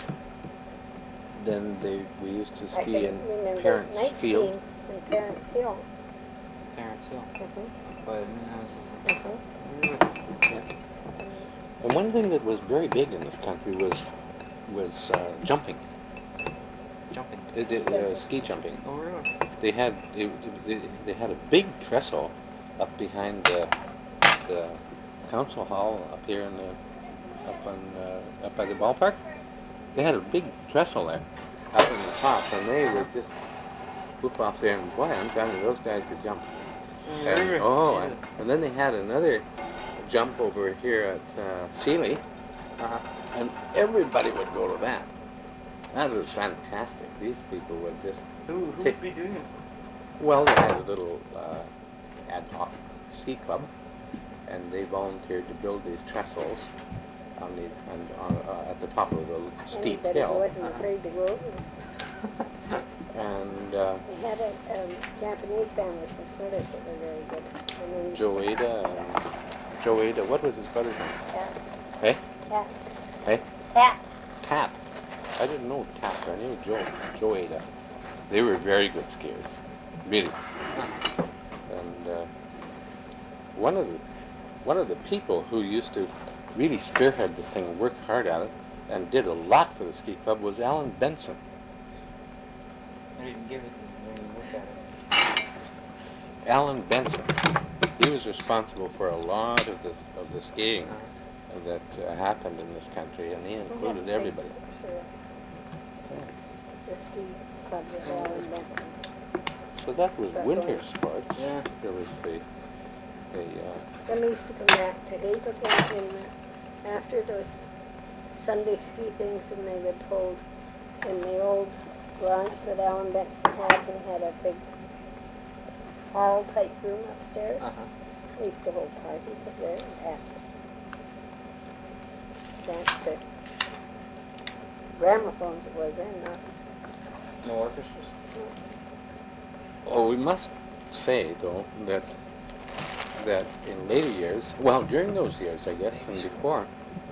then they we used to I ski can in remember Parents night Field. skiing in Parents Hill. Parents Hill. Mm-hmm. By the new houses. Mm-hmm. Really? And one thing that was very big in this country was was uh, jumping, Jumping. it, it, uh, ski jumping. Oh, really? They had it, it- they, they had a big trestle up behind the, the council hall up here in the up on uh, up by the ballpark. They had a big trestle there, up on the top, and they would just whoop off there. And boy, I'm telling you, those guys could jump. And, oh, and, and then they had another jump over here at uh, Sealy, Uh-huh. and everybody would go to that. That was fantastic. These people would just, Who who Take- would be doing it? well, they had a little uh, ad hoc ski club, and they volunteered to build these trestles on these and on, uh, at the top of the steep Anybody who hill. wasn't Uh-huh. afraid to go over there. And uh, We had a um, Japanese family from Smithers that were very good. And then Joeda and Joeda, what was his brother's name? Cat. Hey? Cat. Hey? Cat. Tap. I didn't know Tap. I knew Joe. Joeda. They were very good skiers, really. And uh, one of the one of the people who used to really spearhead this thing and work hard at it and did a lot for the ski club was Alan Benson. I didn't give it to me. Let me look at it. Alan Benson. He was responsible for a lot of the of the skiing Uh-huh. that uh, happened in this country, and he We had a included big everybody. picture of The ski club with Alan Benson. So that was That winter was- sports. Yeah. There was the the uh, Then we used to come back to Hazelton and uh, after those Sunday ski things, and they would hold in the old garage that Alan Benson had. They had a big hall type room upstairs. Uh-huh. We used to hold parties up there and dances. Dance to gramophones it was then, not No orchestras? Oh, we must say, though, that that in later years, well, during those years, I guess, and before,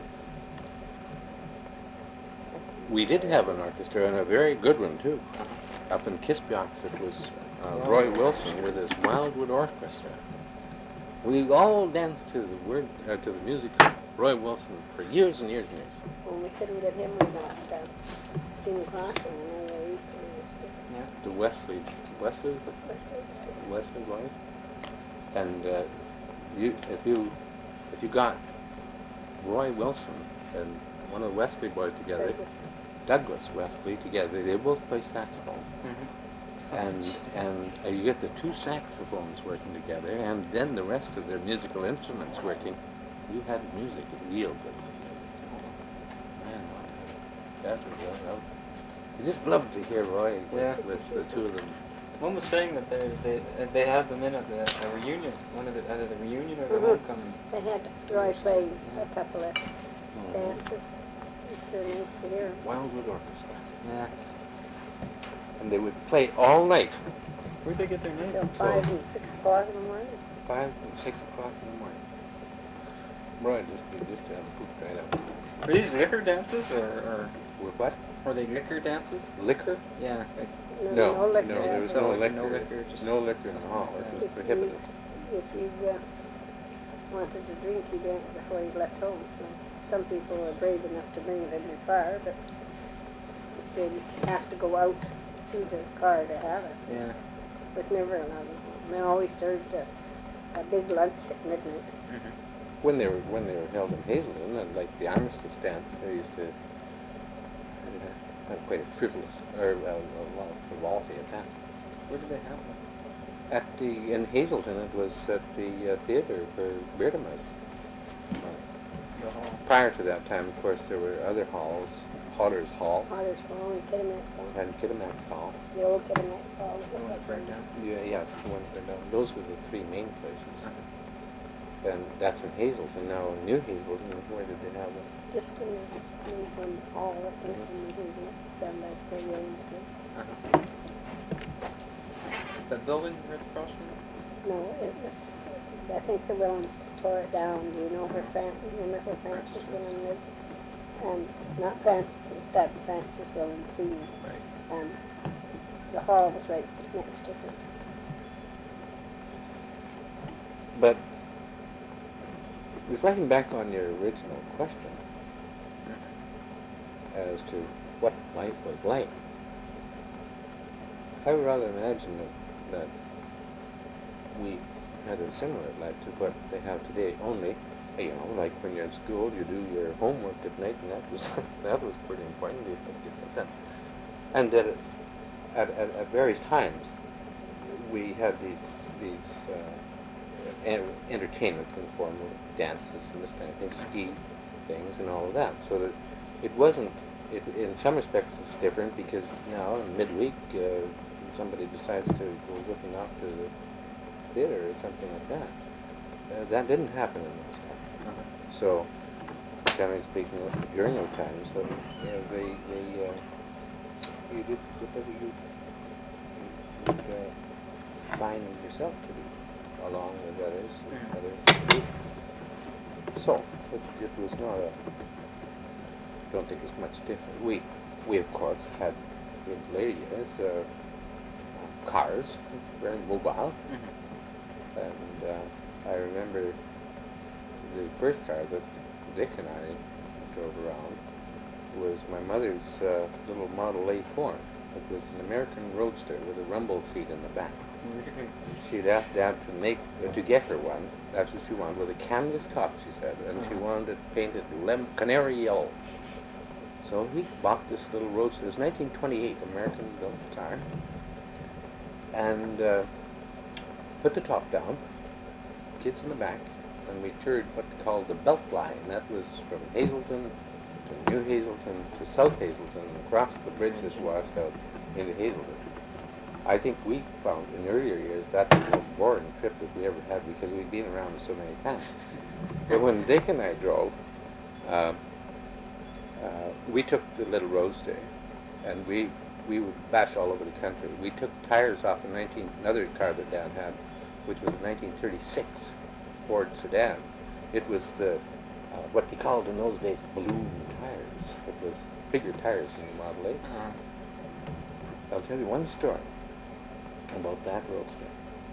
we did have an orchestra, and a very good one, too. Up in Kispiox, it was uh, Roy Wilson with his Wildwood Orchestra. We all danced to the word, uh, to the music of Roy Wilson for years and years and years. when we couldn't get him, we got uh, Stephen Crossing and they were Yeah. The Wesley, Wesley, Wesley. Wesley boys. And uh, you, if you, if you got Roy Wilson and one of the Wesley boys together, Douglas Wesley together, they both play saxophone. Mm-hmm. And and uh, you get the two saxophones working together, and then the rest of their musical instruments working. You had music real good. Man, that was uh, I just loved to hear Roy with, Yeah. with the two of them. One was saying that they they they had them in at the a reunion, one of the either the reunion or the Mhm. homecoming. They had Roy play a couple of dances. It's sure nice to hear. Wildwood Orchestra. Yeah. And they would play all night, Where'd they get their name? Till five and six o'clock in the morning. five and six o'clock in the morning. Roy just be just to have a poop right out. Were these liquor dances or, or With what? were they liquor dances? Liquor? Yeah. Like, No, no liquor. no, there was So, no like, liquor. no liquor, just- no liquor in the hall. It was If you- prohibited. If you uh, wanted to drink, you drank before you left home. So some people are brave enough to bring it in their car, but they have to go out to the car to have it. yeah. It was never allowed at home. They always served a, a big lunch at midnight. Mm-hmm. When they were when they were held in Hazelton, and like the armistice dance, they used to have quite a frivolous or uh, a lot of frivolity at that. Where did they have them? At the in Hazelton, it was at the uh, theater for Beardemas. The hall. Prior to that time, of course, there were other halls, Potter's Hall Father's Hall and Kitimax Hall. and Kittimax Hall. The old Kitimax Hall. The one that burned down. Yeah, yes, the ones that are down. Those were the three main places. And that's in Hazelton. Now in New Hazelton, where did they have them? Just in the in one hall that was in the Hazel, down by the Williams. Uh-huh. That building right across from it? No, it was, I think the Williams tore it down. Do you know where Fran, remember where Francis Williams lived? Um, not Francis instead, Francis Williams Senior. Right. Um, the hall was right next to it. But reflecting back on your original question as to what life was like, I would rather imagine that, that we had a similar life to what they have today, only you know, like when you're in school, you do your homework at night, and that was that was pretty important. You had to get that done. And that at, at, at various times, we had these these uh, en- entertainments in the form of dances and this kind of thing, ski things and all of that. So that it wasn't, it, in some respects it's different because now in midweek uh, somebody decides to go looking off to the theater or something like that. Uh, that didn't happen in those times. Uh-huh. So, generally speaking, during those times, uh, uh, they, they uh, you did whatever you would uh, find yourself to do, along with others, Mhm. others to do. So, it, it was not a, don't think it's much different. We, we of course had, in later years, uh, cars, very mobile, Mhm. and uh, I remember the first car that Dick and I drove around was my mother's uh, little Model A Ford. It was an American Roadster with a rumble seat in the back. Really? She'd asked Dad to make, uh, to get her one. That's what she wanted, with a canvas top, she said, and she Uh-huh. wanted it painted lem- canary yellow. So we bought this little Roadster. It was nineteen twenty-eight, American-built car, and uh, put the top down, kids in the back, and we toured what they called the Belt Line. That was from Hazelton to New Hazelton to South Hazelton, across the bridge that's washed out into Hazelton. I think we found in earlier years that's the most boring trip that we ever had because we'd been around so many times. But when Dick and I drove, uh, uh, we took the little Roadster, and we we would bash all over the country. We took tires off a nineteen another car that Dad had, which was a nineteen thirty-six Ford sedan. It was the uh, what they called in those days balloon tires. It was bigger tires than the Model A. Uh-huh. I'll tell you one story about that Roadster.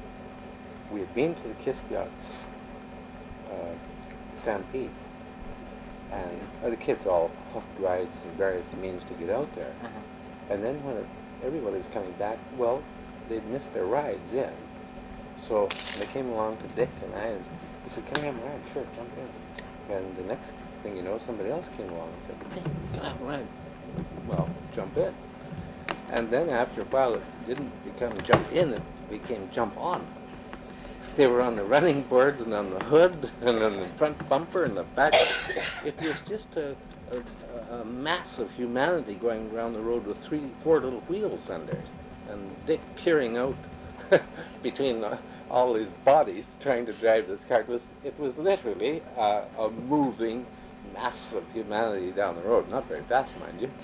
We had been to the Kiscots uh, Stampede, and uh, the kids all hooked rides and various means to get out there. Uh-huh. And then when it, everybody was coming back, well, they'd missed their rides in. So they came along to Dick and I, and he said, "Can we have a ride?" "Sure, jump in." And the next thing you know, somebody else came along and said, "Dick, can I have a ride?" "Well, jump in." And then after a while, it didn't become jump in, it became jump on. They were on the running boards and on the hood and on the front bumper and the back. It was just a, a, a mass of humanity going around the road with three, four little wheels under it. And Dick peering out between uh, all these bodies trying to drive this car. It was, it was literally uh, a moving mass of humanity down the road. Not very fast, mind you.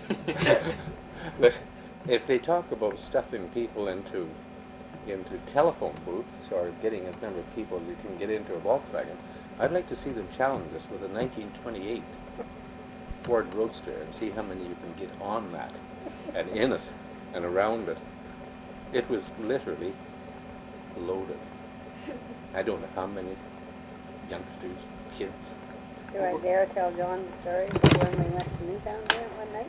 But if they talk about stuffing people into into telephone booths or getting as number of people as you can get into a Volkswagen, I'd like to see them challenge us with a nineteen twenty-eight Ford Roadster and see how many you can get on that and in it and around it. It was literally loaded. I don't know how many youngsters, kids. Do I dare tell John the story of when we went to Newtown there one night?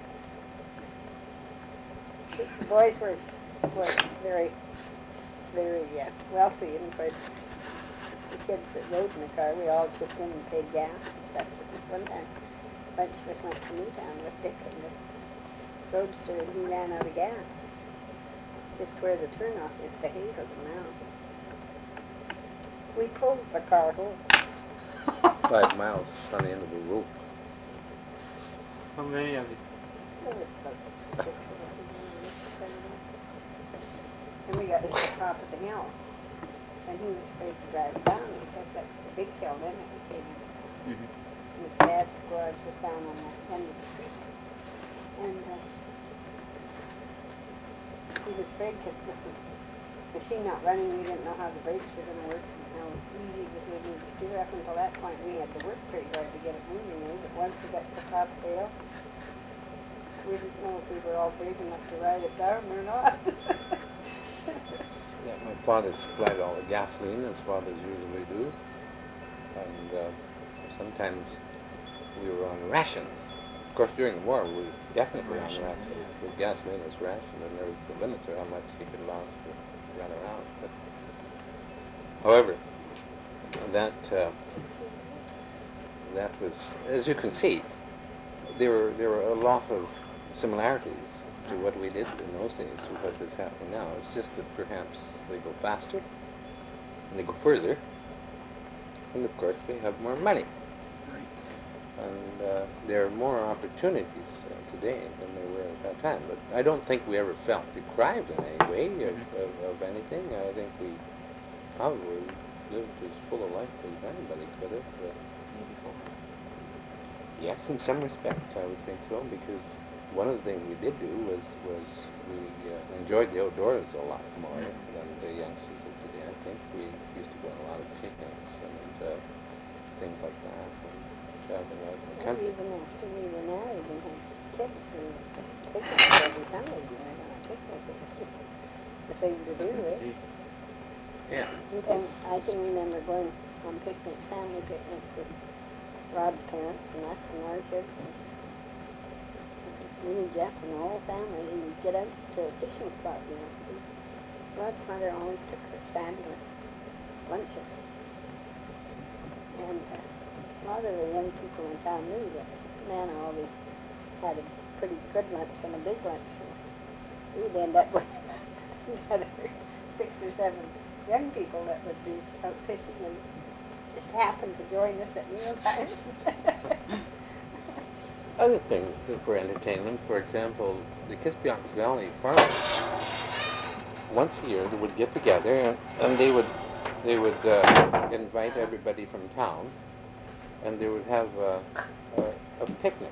The boys were, were very, very uh, wealthy, and of course, the kids that rode in the car, we all chipped in and paid gas and stuff. But this one time, a bunch of us went to Newtown with Dick in this Roadster, and he ran out of gas. Just where the turnoff is to Hazelton now. We pulled the car home. Five miles on the end of a rope. How many of you? There was about six of us in this thing. And we got to the top of the hill. And he was afraid to drive down because that was the big hill then that we came into town. Mm-hmm. And his dad's garage was down on the end of the street. And uh, he was afraid because with the machine not running, we didn't know how the brakes were going to work and how easy it was going to be to steer. Up until that point, we had to work pretty hard to get it moving. You know, but once we got to the top of the hill, we didn't know if we were all brave enough to ride it down or not. Yeah, my father supplied all the gasoline, as fathers usually do. And uh, sometimes we were on rations. Of course, during the war, we were definitely Rations, on rations. yeah. But gasoline was rationed, and there was a limit to how much you could allow to run around. But, however, that uh, that was, as you can see, there were there were a lot of similarities to what we did in those days to what is happening now. It's just that perhaps they go faster and they go further, and of course they have more money. And uh, there are more opportunities uh, today than there were at that time. But I don't think we ever felt deprived in any way of, of, of anything. I think we probably lived as full a life as anybody could have. Uh, yes, in some respects I would think so, because one of the things we did do was, was we uh, enjoyed the outdoors a lot more than the youngsters of today. I think we used to go on a lot of picnics and uh, things like that. Traveling out in the Well, country. even after we were married and had kids, we picnics every Sunday. We went on a picnic. It was just the thing to do, right? Yeah. And I can remember going on picnics, family picnics with Rod's parents and us and our kids. Me and Jeff and the whole family, and we'd get out to a fishing spot, you know. Rod's mother always took such fabulous lunches. And uh, a lot of the young people in town knew that Nana always had a pretty good lunch and a big lunch. And we'd end up with another six or seven young people that would be out fishing and just happened to join us at mealtime. Other things for entertainment, for example, the Kispiox Valley farmers, once a year they would get together and, and they would they would uh, invite everybody from town, and they would have a, a, a picnic.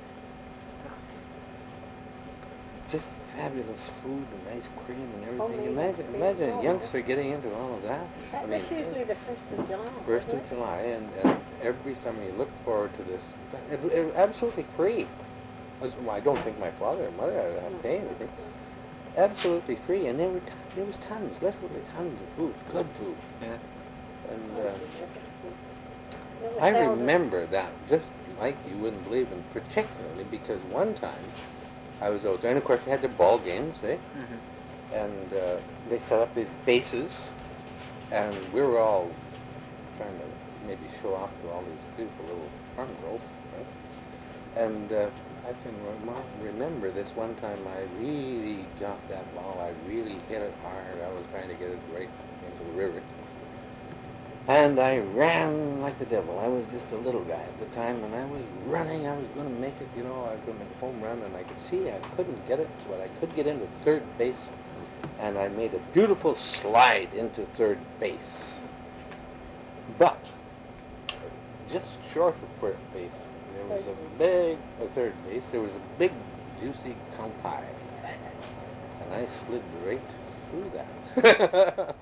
Just fabulous food and ice cream and everything. Homemade imagine ice cream. imagine Oh, a youngster getting into all of that. That I was mean, usually the first of July. First wasn't of it? July, and, and every summer you look forward to this. It, it was absolutely free. I, was, well, I don't think my father or mother had to pay anything. Absolutely free, and there were t there was tons, literally tons of food, good food. Yeah. And It uh, was I held at- remember that just like you wouldn't believe, and particularly because one time I was out there, and of course they had their ball games, eh? Mm-hmm. And uh, they set up these bases, and we were all trying to maybe show off to all these beautiful little farm girls, right? And uh, I can rem remember this one time I really got that ball. I really hit it hard. I was trying to get it right into the river. And I ran like the devil. I was just a little guy at the time, and I was running. I was going to make it, you know, I was going to make a home run, and I could see I couldn't get it, but I could get into third base, and I made a beautiful slide into third base. But just short of first base, there was a big, or third base, there was a big, juicy cow pie, and I slid right through that.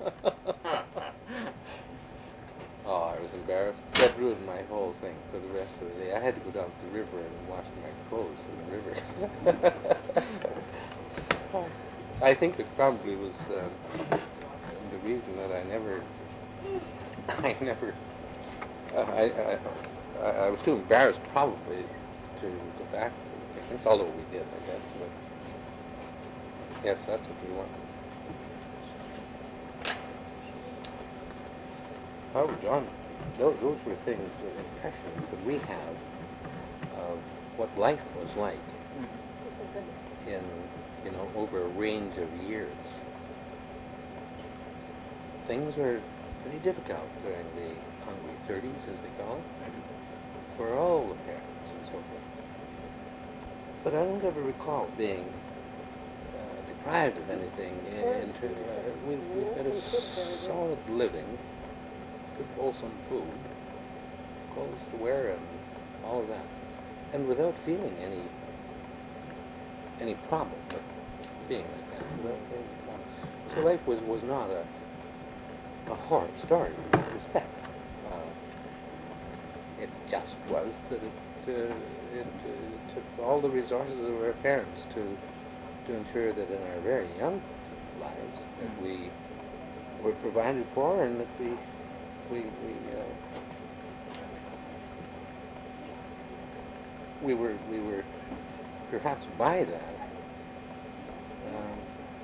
Oh, I was embarrassed. That ruined my whole thing for the rest of the day. I had to go down to the river and wash my clothes in the river. I think it probably was uh, the reason that I never, I never, uh, I, I, I, I was too embarrassed probably to go back to the picnics, although we did, I guess. But yes, that's what we want. Oh, John, those, those were things, the impressions that we have of what life was like in, you know, over a range of years. Things were pretty difficult during the hungry thirties, as they call it, for all the parents and so forth. But I don't ever recall being uh, deprived of anything. In, in, uh, we, we had a solid living. Good wholesome food, clothes to wear, and all of that, and without feeling any any problem with being like that. Without feeling any problem. So life was was not a a horror story in that respect. Uh, it just was that it uh, it uh, took all the resources of our parents to to ensure that in our very young lives that we were provided for, and that we We, we, uh, we were, we were perhaps by that, um,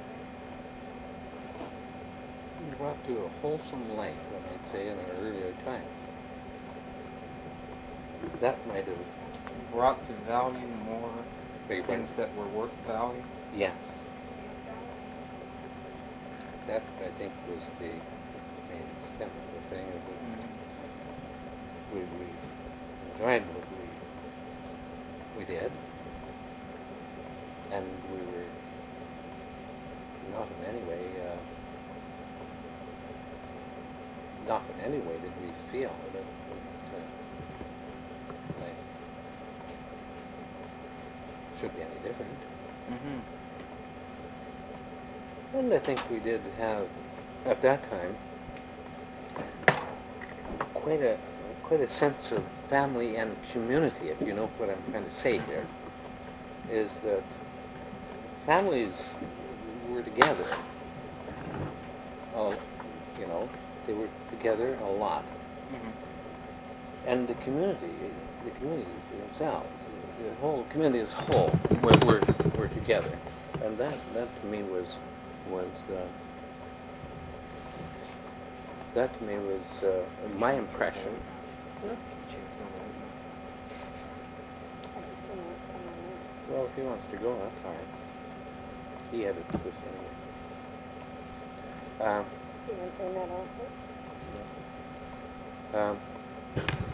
brought to a wholesome life, I might say, in our earlier times. that might have, brought to value more beg your pardon? things that were worth value. Yes. That, I think, was the main stem of the thing, is that Mm-hmm. we, we enjoyed what we, we did, and we were not in any way, uh, not in any way did we feel that, that uh, life should be any different. Mm-hmm. And I think we did have, at that time, quite a quite a sense of family and community, if you know what I'm trying to say here, is that families were together. Oh, you know, they were together a lot. Mm-hmm. And the community, the communities themselves, the whole community as a whole, were, were, were together. And that, that to me was, was uh, that to me was uh, my impression. I just didn't want to come on Well, if he wants to go, that's all right. He edits this anyway. Um, in. You want to turn that off? um,